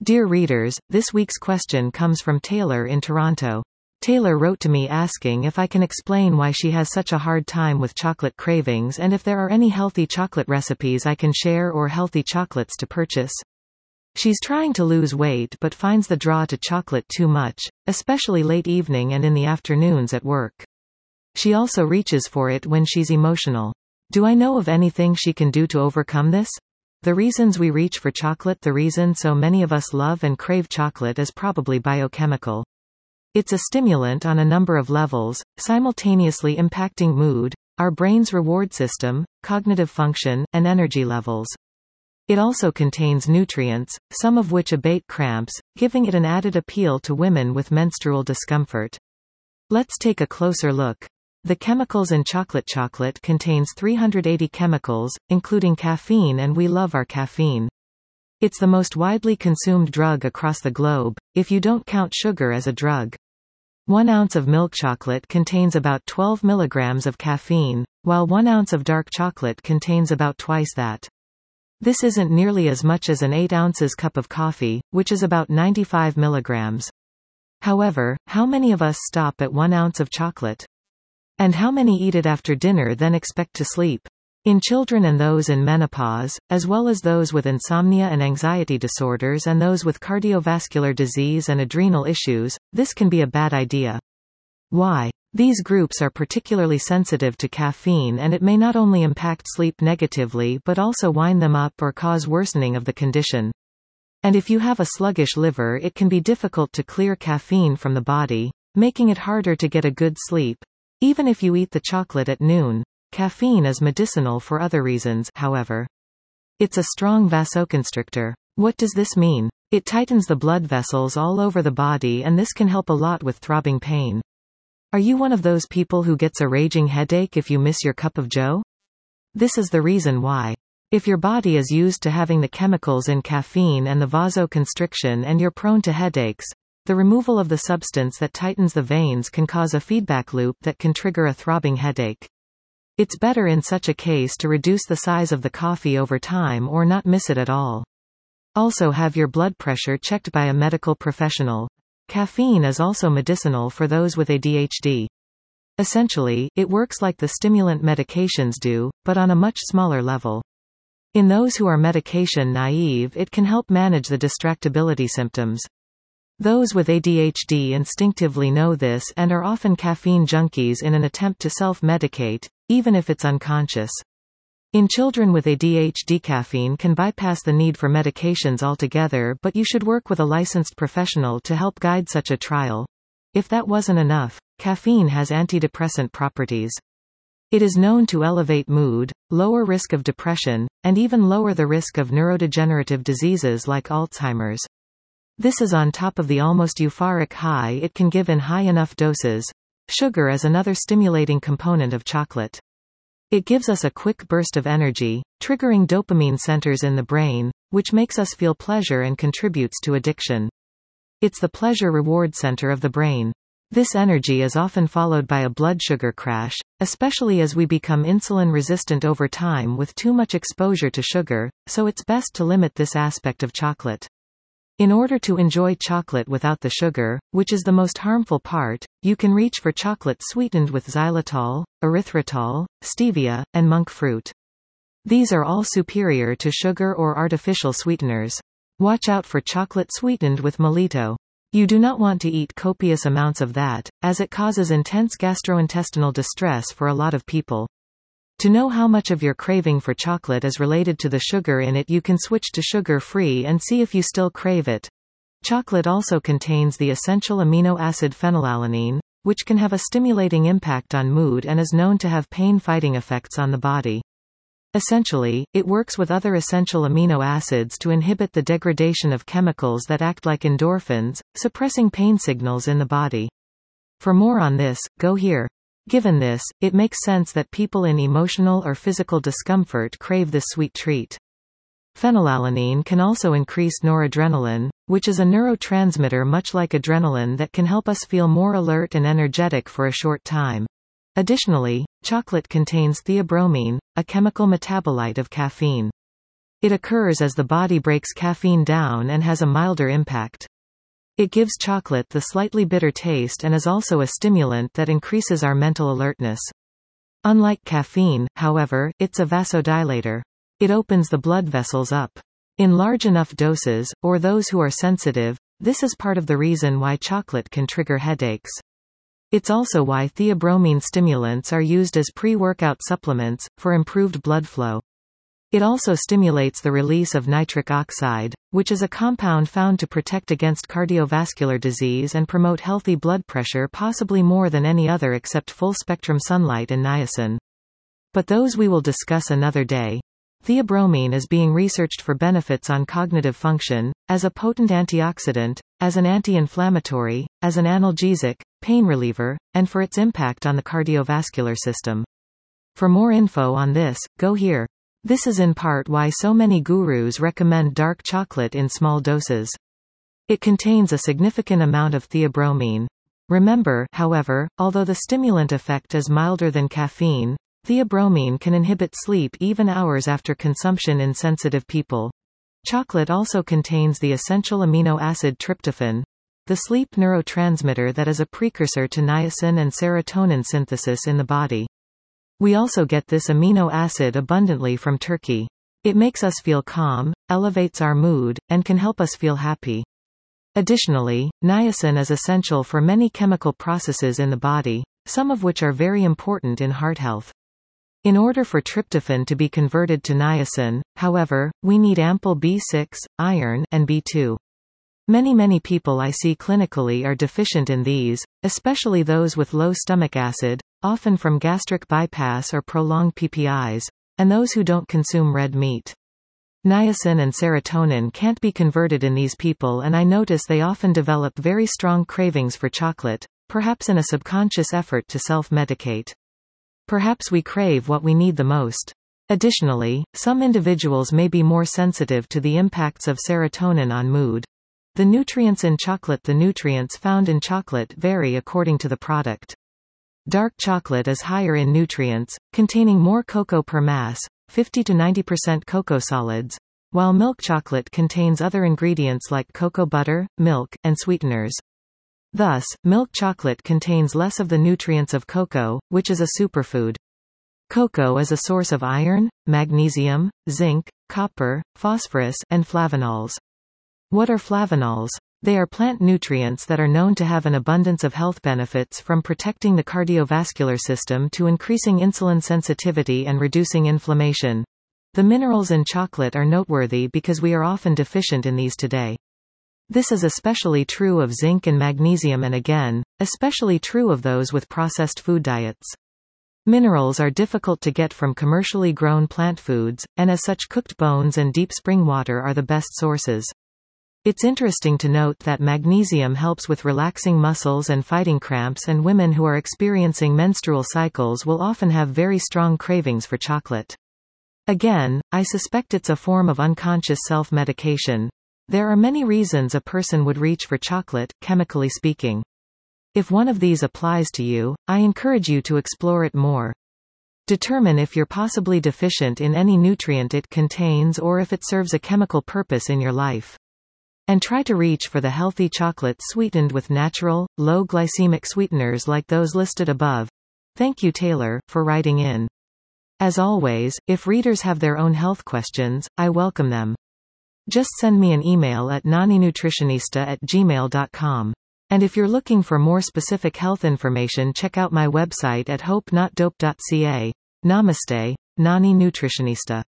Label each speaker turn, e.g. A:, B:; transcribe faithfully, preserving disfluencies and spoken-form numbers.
A: Dear readers, this week's question comes from Taylor in Toronto. Taylor wrote to me asking if I can explain why she has such a hard time with chocolate cravings and if there are any healthy chocolate recipes I can share or healthy chocolates to purchase. She's trying to lose weight but finds the draw to chocolate too much, especially late evening and in the afternoons at work. She also reaches for it when she's emotional. Do I know of anything she can do to overcome this? The reasons we reach for chocolate. The reason so many of us love and crave chocolate is probably biochemical. It's a stimulant on a number of levels, simultaneously impacting mood, our brain's reward system, cognitive function, and energy levels. It also contains nutrients, some of which abate cramps, giving it an added appeal to women with menstrual discomfort. Let's take a closer look. The chemicals in chocolate. Chocolate contains three hundred eighty chemicals, including caffeine, and we love our caffeine. It's the most widely consumed drug across the globe, if you don't count sugar as a drug. One ounce of milk chocolate contains about twelve milligrams of caffeine, while one ounce of dark chocolate contains about twice that. This isn't nearly as much as an eight ounces cup of coffee, which is about ninety-five milligrams. However, how many of us stop at one ounce of chocolate? And how many eat it after dinner then expect to sleep? In children and those in menopause, as well as those with insomnia and anxiety disorders and those with cardiovascular disease and adrenal issues, this can be a bad idea. Why? These groups are particularly sensitive to caffeine, and it may not only impact sleep negatively but also wind them up or cause worsening of the condition. And if you have a sluggish liver, it can be difficult to clear caffeine from the body, making it harder to get a good sleep. Even if you eat the chocolate at noon, caffeine is medicinal for other reasons, however. It's a strong vasoconstrictor. What does this mean? It tightens the blood vessels all over the body, and this can help a lot with throbbing pain. Are you one of those people who gets a raging headache if you miss your cup of joe? This is the reason why. If your body is used to having the chemicals in caffeine and the vasoconstriction and you're prone to headaches, the removal of the substance that tightens the veins can cause a feedback loop that can trigger a throbbing headache. It's better in such a case to reduce the size of the coffee over time or not miss it at all. Also, have your blood pressure checked by a medical professional. Caffeine is also medicinal for those with A D H D. Essentially, it works like the stimulant medications do, but on a much smaller level. In those who are medication naive, it can help manage the distractibility symptoms. Those with A D H D instinctively know this and are often caffeine junkies in an attempt to self-medicate, even if it's unconscious. In children with A D H D, caffeine can bypass the need for medications altogether, but you should work with a licensed professional to help guide such a trial. If that wasn't enough, caffeine has antidepressant properties. It is known to elevate mood, lower risk of depression, and even lower the risk of neurodegenerative diseases like Alzheimer's. This is on top of the almost euphoric high it can give in high enough doses. Sugar is another stimulating component of chocolate. It gives us a quick burst of energy, triggering dopamine centers in the brain, which makes us feel pleasure and contributes to addiction. It's the pleasure reward center of the brain. This energy is often followed by a blood sugar crash, especially as we become insulin resistant over time with too much exposure to sugar, so it's best to limit this aspect of chocolate. In order to enjoy chocolate without the sugar, which is the most harmful part, you can reach for chocolate sweetened with xylitol, erythritol, stevia, and monk fruit. These are all superior to sugar or artificial sweeteners. Watch out for chocolate sweetened with Mojito. You do not want to eat copious amounts of that, as it causes intense gastrointestinal distress for a lot of people. To know how much of your craving for chocolate is related to the sugar in it, you can switch to sugar-free and see if you still crave it. Chocolate also contains the essential amino acid phenylalanine, which can have a stimulating impact on mood and is known to have pain-fighting effects on the body. Essentially, it works with other essential amino acids to inhibit the degradation of chemicals that act like endorphins, suppressing pain signals in the body. For more on this, go here. Given this, it makes sense that people in emotional or physical discomfort crave this sweet treat. Phenylalanine can also increase noradrenaline, which is a neurotransmitter much like adrenaline that can help us feel more alert and energetic for a short time. Additionally, chocolate contains theobromine, a chemical metabolite of caffeine. It occurs as the body breaks caffeine down and has a milder impact. It gives chocolate the slightly bitter taste and is also a stimulant that increases our mental alertness. Unlike caffeine, however, it's a vasodilator. It opens the blood vessels up. In large enough doses, or those who are sensitive, this is part of the reason why chocolate can trigger headaches. It's also why theobromine stimulants are used as pre-workout supplements, for improved blood flow. It also stimulates the release of nitric oxide, which is a compound found to protect against cardiovascular disease and promote healthy blood pressure possibly more than any other except full-spectrum sunlight and niacin. But those we will discuss another day. Theobromine is being researched for benefits on cognitive function, as a potent antioxidant, as an anti-inflammatory, as an analgesic, pain reliever, and for its impact on the cardiovascular system. For more info on this, go here. This is in part why so many gurus recommend dark chocolate in small doses. It contains a significant amount of theobromine. Remember, however, although the stimulant effect is milder than caffeine, theobromine can inhibit sleep even hours after consumption in sensitive people. Chocolate also contains the essential amino acid tryptophan, the sleep neurotransmitter that is a precursor to niacin and serotonin synthesis in the body. We also get this amino acid abundantly from turkey. It makes us feel calm, elevates our mood, and can help us feel happy. Additionally, niacin is essential for many chemical processes in the body, some of which are very important in heart health. In order for tryptophan to be converted to niacin, however, we need ample B six, iron, and B two. Many many people I see clinically are deficient in these, especially those with low stomach acid, often from gastric bypass or prolonged P P Is, and those who don't consume red meat. Niacin and serotonin can't be converted in these people, and I notice they often develop very strong cravings for chocolate, perhaps in a subconscious effort to self-medicate. Perhaps we crave what we need the most. Additionally, some individuals may be more sensitive to the impacts of serotonin on mood. The nutrients in chocolate The nutrients found in chocolate vary according to the product. Dark chocolate is higher in nutrients, containing more cocoa per mass, fifty to ninety percent cocoa solids, while milk chocolate contains other ingredients like cocoa butter, milk, and sweeteners. Thus, milk chocolate contains less of the nutrients of cocoa, which is a superfood. Cocoa is a source of iron, magnesium, zinc, copper, phosphorus, and flavonols. What are flavonols? They are plant nutrients that are known to have an abundance of health benefits, from protecting the cardiovascular system to increasing insulin sensitivity and reducing inflammation. The minerals in chocolate are noteworthy because we are often deficient in these today. This is especially true of zinc and magnesium, and again, especially true of those with processed food diets. Minerals are difficult to get from commercially grown plant foods, and as such cooked bones and deep spring water are the best sources. It's interesting to note that magnesium helps with relaxing muscles and fighting cramps, and women who are experiencing menstrual cycles will often have very strong cravings for chocolate. Again, I suspect it's a form of unconscious self-medication. There are many reasons a person would reach for chocolate, chemically speaking. If one of these applies to you, I encourage you to explore it more. Determine if you're possibly deficient in any nutrient it contains or if it serves a chemical purpose in your life. And try to reach for the healthy chocolate sweetened with natural, low glycemic sweeteners like those listed above. Thank you, Taylor, for writing in. As always, if readers have their own health questions, I welcome them. Just send me an email at naninutritionista at gmail dot com. And if you're looking for more specific health information, check out my website at hope not dope dot c a. Namaste, Nani Nutritionista.